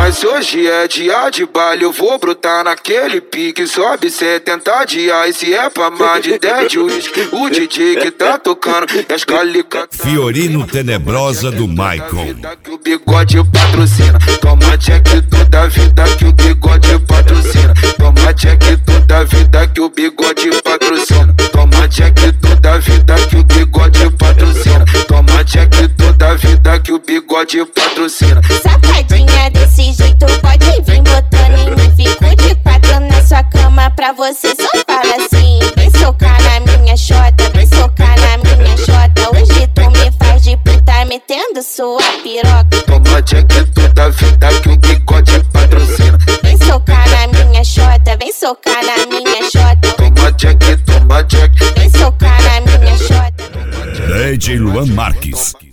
Mas hoje é dia de baile, eu vou brotar naquele pique. Sobe 70 dias, se é pra mais de 10 de uísque. O DJ que tá tocando é as calicatas. Fiorino Tenebrosa do Michael. Que o bigode patrocina. Toma check toda vida que o bigode patrocina. Toma check toda vida que o bigode patrocina. Toma check toda vida que o bigode patrocina. Toma check toda vida que o bigode patrocina. Safadinha desse jeito, pode vir botando em mim. Fico de quatro na sua cama, pra você só fala assim. Vem socar na minha xota, vem socar na minha xota. Hoje tu me faz de puta, metendo sua piroca. Toma check toda vida que o bigode patrocina. Vem socar na minha xota, vem socar na minha xota. Toma check, Vem socar na minha xota. DJ Luan Marques.